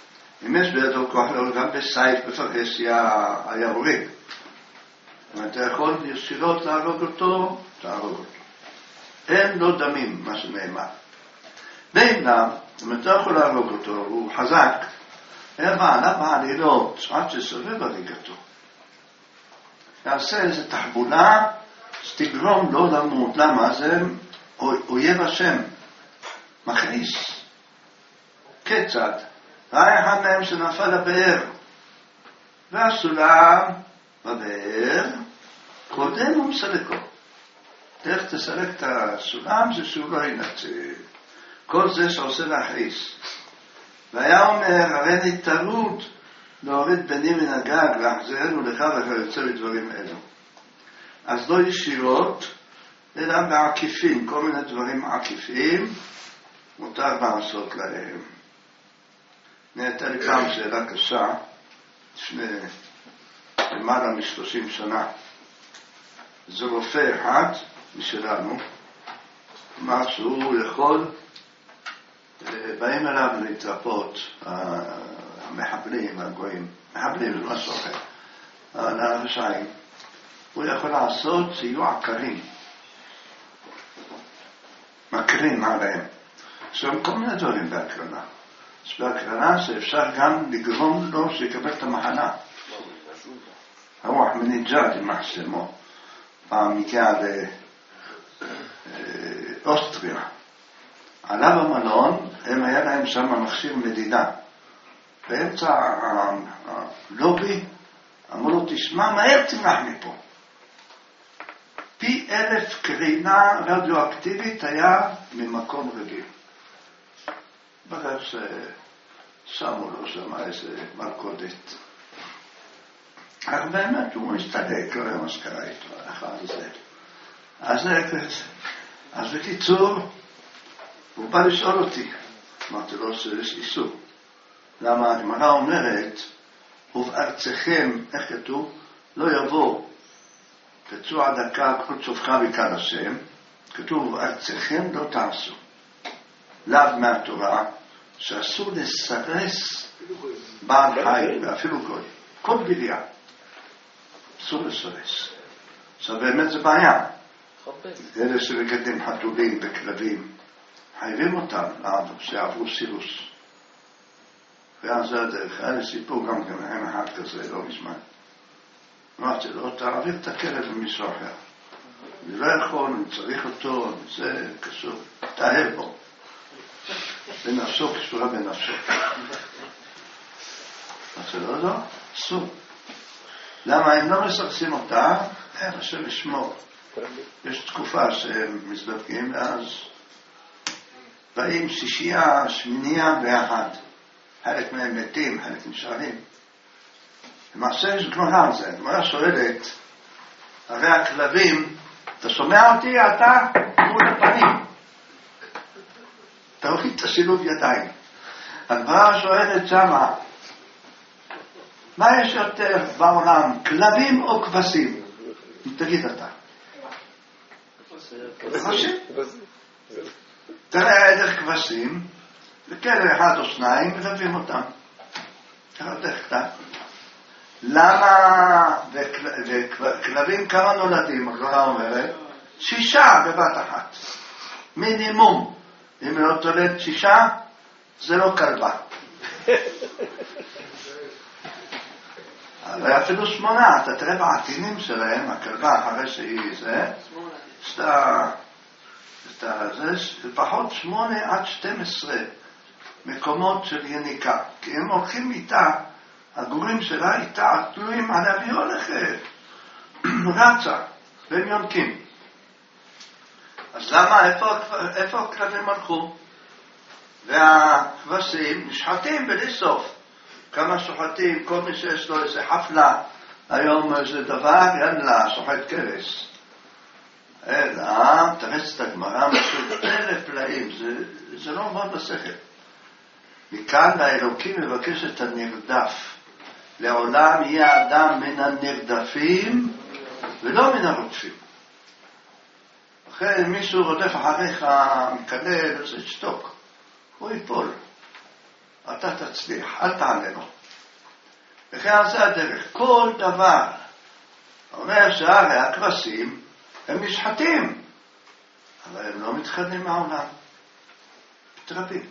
אם יש בידו כוח להוריד, גם בסייף בפרהס היה הורג. אם אתה יכול ישירות להרוג אותו, תהרוג אותו. אין לו דמים, מה שנאמר. בינם, אם אתה יכול להרוג אותו, הוא חזק, היה בעלה בעלילות, עד שסובב הריגתו. יעשה איזו תחבולה, שתגרום לא למות. למה? זה אויב השם, מכניס. כיצד? ראה אחד מהם שנפל לבאר, והסולם בבאר, קודם הוא מסלקו. דרך תסלק את הסולם זה שהוא לא ינצל. כל זה שעושה להכעיס. והיה אומר, הרי ניתנות להוריד בני מן הגג, להחזרנו לך וכיוצא בדברים אלו. אז לא ישירות, אלא בעקיפים, כל מיני דברים עקיפים, מותר לעשות להם. נהייתה לי פעם שאלה קשה, לפני למעלה משלושים שנה. זה רופא אחד משלנו, אמר שהוא יכול, באים אליו להתרפות, המחבלים, הגויים, מחבלים זה משהו אחר, הרשעים. הוא יכול לעשות סיוע קרים, מקרים עליהם. יש גם כל מיני דברים בהקרנה. יש בהקרנה שאפשר גם לגרום לו שיקבל את המחלה. הרוח מניג'אד עם מחסמו, פעם הגיע לאוסטריה. עלה במלון, הם היה להם שם מכשיר מדידה. באמצע הלובי, אמרו לו, תשמע, מהר תמנח מפה. פי אלף קרינה רדיואקטיבית היה ממקום רגיל. בגלל ששמו לו שם איזה מלכודת. אבל באמת הוא מסתדק, לא היה מה שקרה איתו, אחד הזה. אז, אז בקיצור, הוא בא לשאול אותי. אמרתי לו שיש איסור. למה הגמרא אומרת, ובארצכם, איך כתוב? לא יבוא, תצאו הדקה כל צופך בקד השם, כתוב, ובארצכם לא תעשו. לאו מהתורה, שאסור לסרס בעל חי, ואפילו גוי. כל בליה. אסור לסרס. עכשיו באמת זה בעיה. אלה שמגדלים חתולים וכלבים, חייבים אותם שעברו סירוס. ואז זה הדרך. היה לי סיפור גם כן, הם אחד כזה, לא מזמן. אמרתי לו, תעביר את הכלב למישהו אחר. אני לא יכול, אני צריך אותו, זה קשור. תאהב בו. בנפשו קשורה בנפשו. אמרתי לו, לא, אסור. למה הם לא מסרסים אותה? אין, השם ישמור. יש תקופה שהם מזדווגים, ואז באים שישייה, שמינייה ואחד. חלק מהם מתים, חלק נשארים. למעשה יש גמרא על זה. הגמרא שואלת, הרי הכלבים, אתה שומע אותי? אתה מול הפנים. אתה רואה את השילוב ידיים. הגמרא שואלת שמה, מה יש יותר בעולם, כלבים או כבשים? תגיד אתה. כבשים. תראה עדר כבשים, וכלב אחד או שניים מלווים אותם. ככה דרך כלל. למה, וכלבים כמה נולדים, הגמרא אומרת? שישה בבת אחת. מינימום. אם לא תולד שישה, זה לא כלבה. אבל אפילו שמונה, אתה תראה בעטינים שלהם, הכלבה אחרי שהיא זה, שאתה, זה לפחות שמונה עד שתים עשרה מקומות של יניקה. כי הם הולכים איתה, הגורים שלה איתה תלויים עליה והיא הולכת, רצה, והם יונקים. אז למה, איפה, איפה הכלבים הלכו? והכבשים נשחטים בלי סוף. כמה שוחטים, כל מי שיש לו איזה חפלה, היום איזה דבר, יאללה, שוחט כבש. אלא, תרץ את הגמרא, משהו אלף פלאים, זה, זה לא מאוד בשכל. מכאן האלוקים מבקש את הנרדף. לעולם יהיה אדם מן הנרדפים, ולא מן הרודפים. לכן מישהו רודף אחריך, מקלל, זה שתוק. הוא ייפול. אתה תצליח, אל תענה לו. וכן זה הדרך, כל דבר. אומר שהרי הכבשים הם נשחטים, אבל הם לא מתחתנים מהעולם. מתרבים.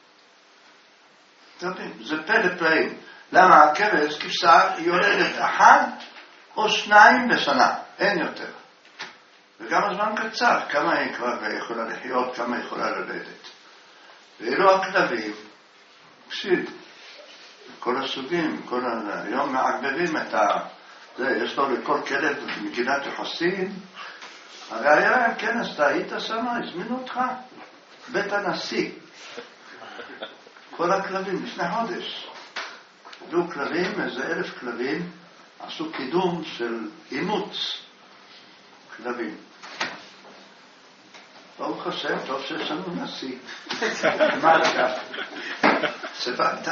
מתרבים. זה פלא פלאים. למה? הכבש, כבשה, היא יולדת אחת או שניים בשנה, אין יותר. וגם הזמן קצר, כמה היא כבר יכולה לחיות, כמה היא יכולה ללדת. ואילו הכלבים, פשיט, כל הסוגים, כל ה... היום מערבבים את ה... זה, יש לו לכל כלב מגינת יחסים. הרי היה כנס, אתה היית שם, הזמינו אותך, בית הנשיא. כל הכלבים, לפני חודש. היו כלבים, איזה אלף כלבים, עשו קידום של אימוץ כלבים. ברוך השם, טוב שיש לנו נשיא. מה כך? צבעת.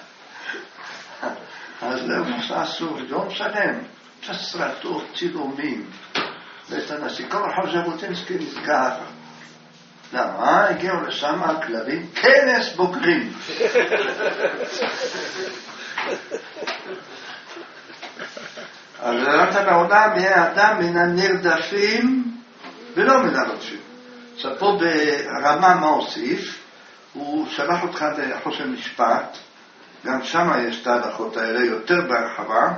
אז זהו מה שעשו, יום שלם, שסרטות, צילומים, בית הנשיא, כל רחוב ז'בוטינסקי נסגר. למה? הגיעו לשם הכלבים, כנס בוגרים. אז ראית בעולם יהיה אדם מן הנרדפים ולא מן הרודפים. עכשיו פה ברמה מה הוסיף, הוא שלח אותך לחושן משפט, גם שם יש את ההלכות האלה יותר בהרחבה,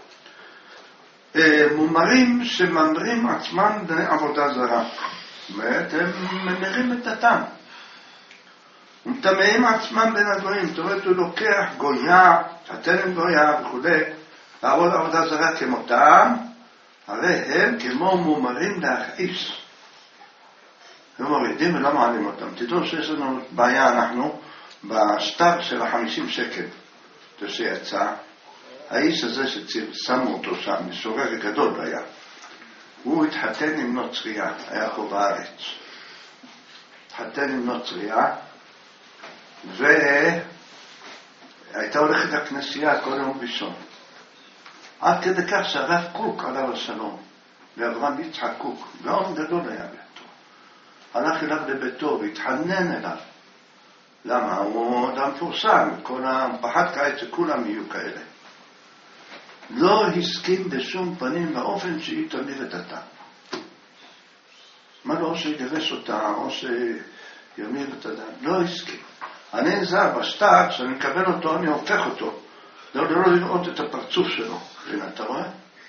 מומרים שממרים עצמם בעבודה זרה. זאת אומרת, הם ממרים את דתם. ומטמאים עצמם בין הגויים. זאת אומרת, הוא לוקח גויה, תתן גויה וכו', לעבוד עבודה זרה כמותם, הרי הם כמו מומרים להכעיס. הם מורידים ולא מעלים אותם. תדעו שיש לנו בעיה, אנחנו, בשטר של החמישים שקל, זה שיצא, האיש הזה ששמו אותו שם, משורר גדול היה, הוא התחתן עם נוצריה, היה פה בארץ. התחתן עם נוצריה, והייתה הולכת לכנסייה כל יום ראשון. עד כדי כך שהרב קוק עליו השלום, ואברהם יצחק קוק, גאון גדול היה ביתו. הלך אליו לביתו והתחנן אליו. למה? הוא אדם פורסם, כל הפחד קיץ שכולם יהיו כאלה. לא הסכים בשום פנים באופן שהיא תמיר את דתה. מה לא, או שיגרש אותה, או שימיר את הדתה. לא הסכים. אני נזהר בשטר, שאני מקבל אותו, אני הופך אותו. לא, לא לראות את הפרצוף שלו. הנה, אתה רואה?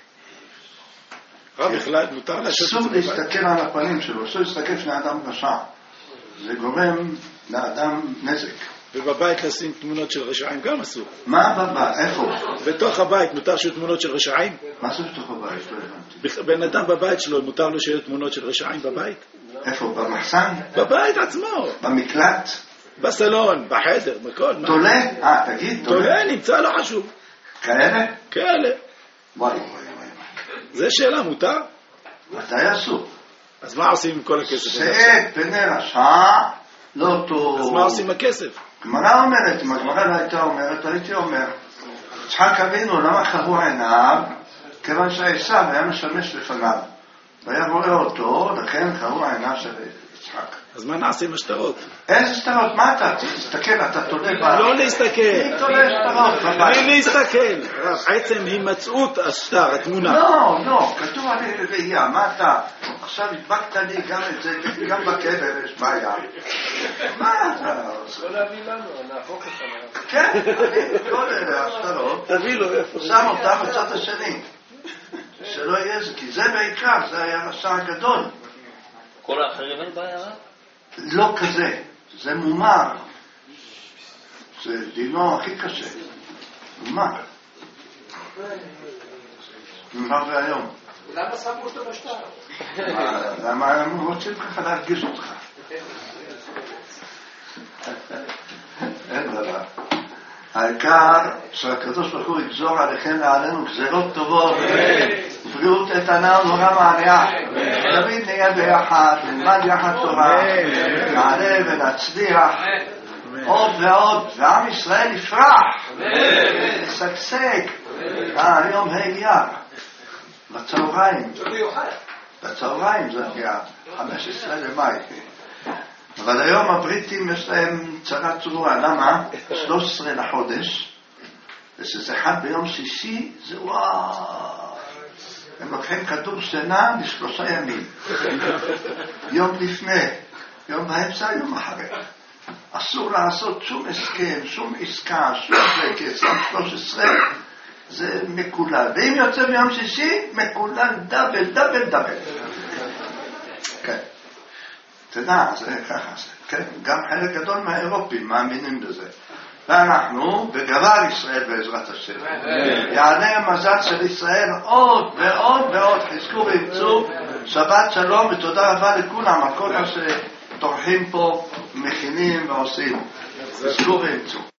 רב, בכלל, מותר לשבת את זה אסור בבית. להסתכל על הפנים שלו, אסור להסתכל שני אדם רשע. זה גורם לאדם נזק. ובבית לשים תמונות של רשעים גם אסור. מה בבית? איפה? בתוך הבית מותר שיהיו תמונות של רשעים? מה זה בתוך הבית? לא הבנתי. בן אדם בבית שלו מותר לו שיהיו תמונות של רשעים בבית? איפה? במחסן? בבית עצמו. במקלט? בסלון, בחדר, בכל. תולה? אה, תגיד, תולה. תולה, נמצא, לא חשוב. כאלה? כאלה. וואי, וואי, וואי. זה שאלה, מותר? מתי אסור? אז מה עושים עם כל הכסף? שאת פני רשע לא טוב. אז מה עושים עם הכסף? גמרא אומרת, אם הגמרא לא הייתה אומרת, הייתי אומר, יצחק אבינו, למה חבו עיניו? כיוון שעשיו היה משמש לפניו. והיה רואה אותו, לכן חבו עיניו של יצחק. אז מה נעשה עם השטרות? איזה שטרות? מה אתה? תסתכל, אתה תולה ב... לא להסתכל. מי תולה שטרות בלי בבית? להסתכל. עצם הימצאות השטר, התמונה. לא, לא, כתוב עלי ראייה, מה אתה? עכשיו הדבקת לי גם את זה, גם בקבר יש בעיה. מה אתה? לא להביא לנו, נהפוך אותם. כן, אני, כל אלה השטרות, תביא לו איפה. שם אותם בצד השני. שלא יהיה זה, כי זה בעיקר, זה היה רשע הגדול. כל האחרים אין בעיה? לא כזה, זה מומר. זה דינו הכי קשה. מומר. מומר זה היום. למה שמו אותו בשטר? למה הם רוצים ככה להרגיש אותך? אין דבר. העיקר שהקדוש ברוך הוא יגזור עליכם ועלינו גזרות טובות, בריאות איתנה ונורא מעלה, תמיד נהיה ביחד, נלמד יחד תורה, נעלה ונצליח עוד ועוד, ועם ישראל יפרח, ישגשג. היום ה' אייר, בצהריים, בצהריים זה היה חמישה עשר למאי. אבל היום הבריטים יש להם צרה צרורה. למה? שלושה עשר לחודש, ושזה אחד ביום שישי, זה וואו. הם לוקחים כדור שינה לשלושה ימים. יום לפני, יום באמצע, יום אחרי. אסור לעשות שום הסכם, שום עסקה, שום זה, כי אצלם שלוש עשרה זה מקולל. ואם יוצא ביום שישי, מקולל דאבל, דאבל, דאבל. כן. תדע, זה ככה זה. כן, גם חלק גדול מהאירופים מאמינים לזה. ואנחנו, וגבר ישראל בעזרת השם. יעלה המזל של ישראל עוד ועוד ועוד. חזקו וימצאו. שבת שלום ותודה רבה לכולם. הכל מה שטורחים פה, מכינים ועושים. חזקו וימצאו.